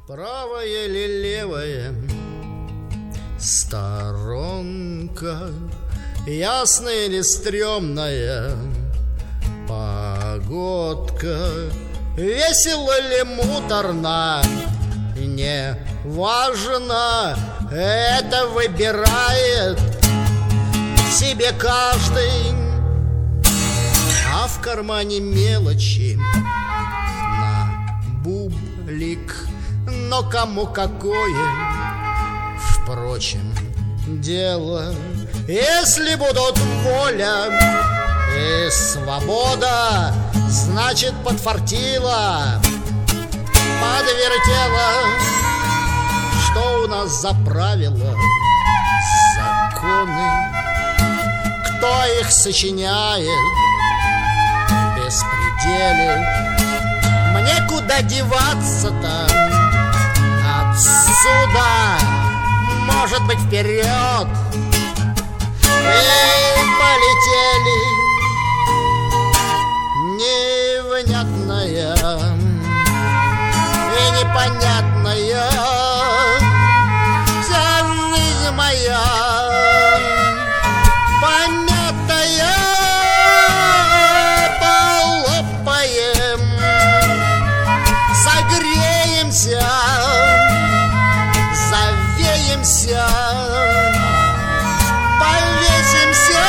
Правая ли левая сторонка, ясная ли стрёмная погодка, весело ли муторно, не важно, это выбирает себе каждый, а в кармане мелочи на бублик, но кому какое, впрочем, дело. Если будут воля и свобода, значит, подфартило, подвертело. Что у нас за правила, законы, кто их сочиняет в беспределе? Мне куда деваться-то отсюда? Может быть, вперед? И полетели. Невнятная и непонятная вся жизнь моя, помятая, полопаем, согреемся, завеемся, повесимся,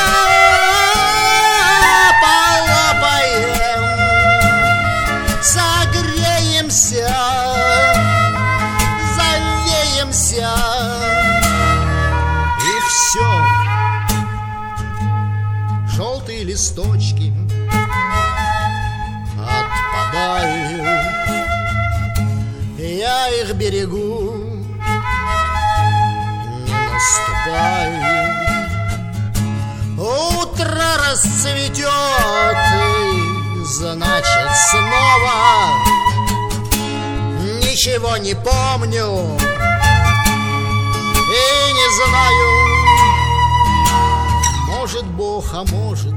полопаем, согреемся, завеемся, и все. Желтые листочки отпадают, я их берегу, не наступаю. Утро расцветет, и значит снова ничего не помню и не знаю. Может Бог, а может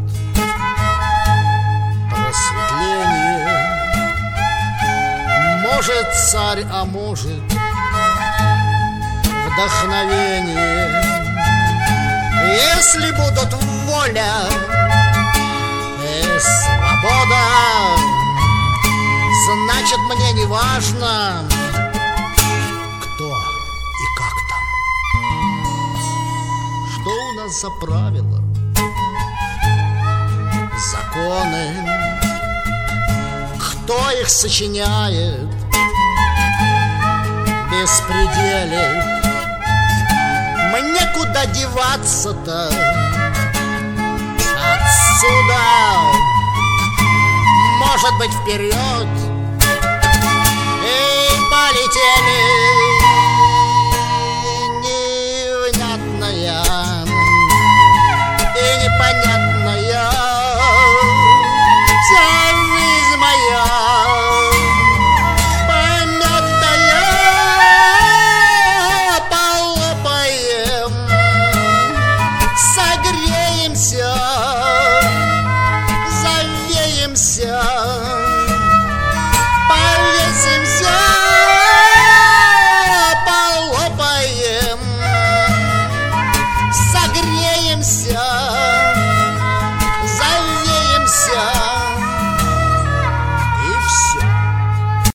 просветление, может царь, а может вдохновение. Если будут воля и свобода, значит, мне не важно, кто и как там. Что у нас за правила, законы, кто их сочиняет в беспределе? Мне куда деваться-то отсюда? Может быть, вперед? И полетели.